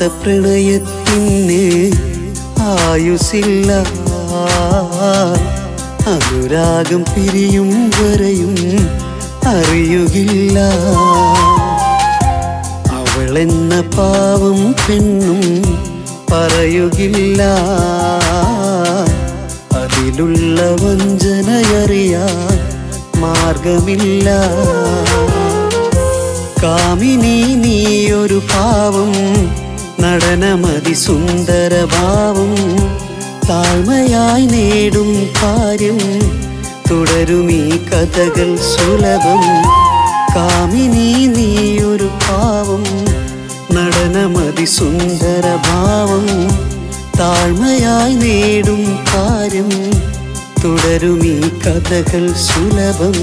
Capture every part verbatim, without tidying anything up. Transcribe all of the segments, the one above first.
പ്രണയത്തിന് ആയുസില്ല, അനുരാഗം പിരിയും വരെയും അറിയുകില്ല. അവളെന്ന പാവം പെണ്ണും പറയുകില്ല, അതിലുള്ള വഞ്ചനയറിയാൻ മാർഗമില്ല. കാമിനി നീയൊരു പാവം, നടനമതി സുന്ദരഭാവം, താഴ്മയായി നേടും കാര്യം തുടരുമീ കഥകൾ സുലഭം. കാമിനി നീയൊരു പാവം, നടനമതി സുന്ദരഭാവം, താഴ്മയായി നേടും കാര്യം തുടരുമീ കഥകൾ സുലഭം.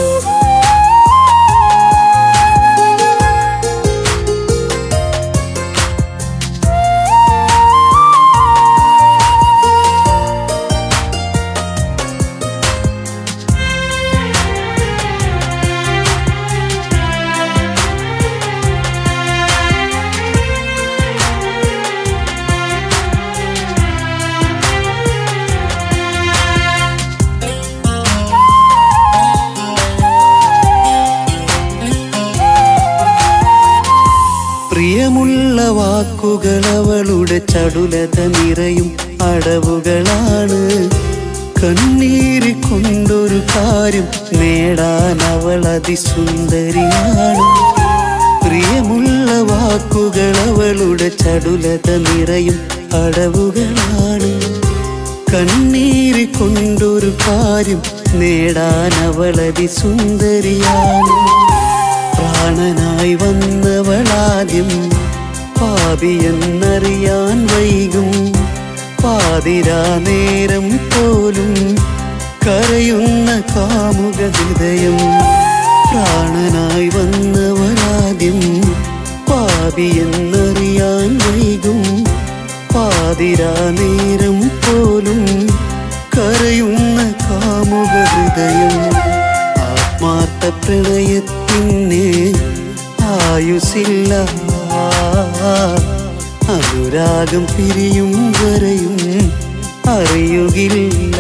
പ്രിയമുള്ള വാക്കുകൾ അവളുടെ ചടുലത നിറയും അടവുകളാണ്. കണ്ണീര് കൊണ്ടൊരു കാര്യം നേടാൻ അവൾ അതിസുന്ദരിയാണ്. പ്രിയമുള്ള വാക്കുകൾ അവളുടെ ചടുലത നിറയും അടവുകളാണ്. കണ്ണീര് കൊണ്ടൊരു കാര്യം നേടാൻ അവൾ അതിസുന്ദരിയാണ്. പ്രാണനായി വന്നവളാദ്യം പാപിയെന്നറിയാൻ വൈകും. പാതിരാ നേരം പോലും കരയുന്ന കാമുക ഹൃദയം. പ്രാണനായി വന്നവളാദ്യം പാപിയെന്നറിയാൻ വൈകും. പാതിരാ നേരം പോലും കരയുന്ന കാമുക ഹൃദയം. ആത്മാർത്ഥ പ്രണയത്തിന് ആയുസില്ല, അനുരാഗം പിരിയും വരെയും അറിയുകില്ല.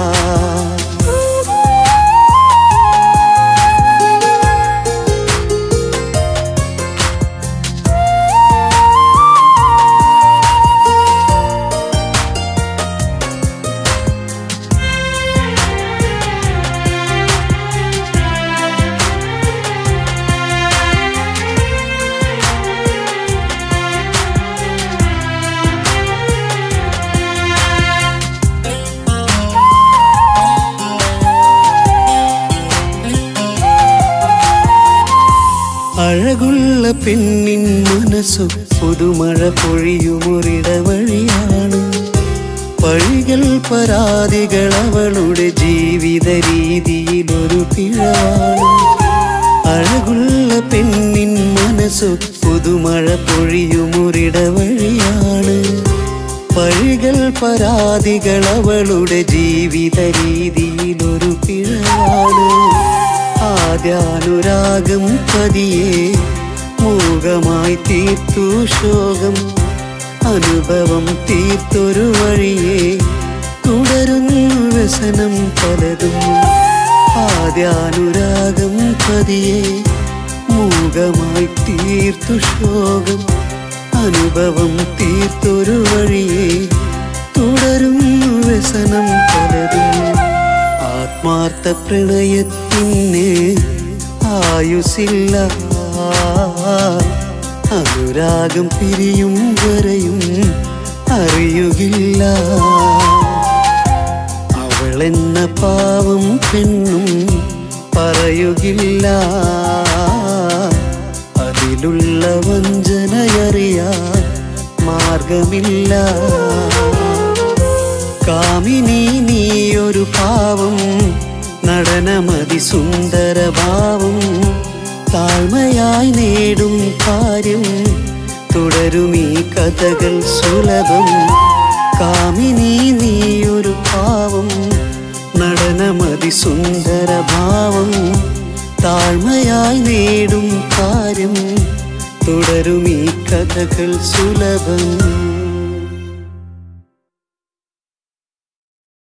അഴകുള്ള പെണ്ണിൻ മനസ്സു പുതുമഴ പൊഴിയുമൊരിടവഴിയാണ്. പഴികൾ പരാതികൾ അവളുടെ ജീവിത രീതിയിലൊരു പിഴവാണ്. അഴകുള്ള പെണ്ണിൻ മനസ്സു പുതുമഴ പൊഴിയുമൊരിടവഴിയാണ്. പഴികൾ പരാതികൾ അവളുടെ ജീവിത രീതിയിലൊരു പിഴവാണ്. ആദ്യാനുരാഗം പതിയെ മൂകമായി തീർത്തു ശോകം. അനുഭവം തീർത്തൊരു വഴിയെ തുടരുന്നു വ്യസനം പലതും. ആദ്യാനുരാഗം പതിയെ മൂകമായി തീർത്തു ശോകം. അനുഭവം തീർത്തൊരു വഴിയെ തുടരുന്നു വ്യസനം പലതും. ആത്മാർത്ഥ പ്രണയത്തിന് ആയുസില്ല, അനുരാഗം പിരിയും വരെയും അറിയുകില്ല. അവളെന്ന പാവം പെണ്ണും പറയുകില്ല, അതിലുള്ള വഞ്ചനയറിയാൻ മാർഗമില്ല. കാമിനി നീയൊരു പാവം, നടനമതി സുന്ദരഭാവം, താഴ്മയായി നേടും കാര്യം തുടരുമീ കഥകൾ സുലഭം. കാമിനി നീയൊരു പാവം, നടനമതി സുന്ദരഭാവം, താഴ്മയായി നേടും കാര്യം തുടരും ഈ കഥകൾ സുലഭം.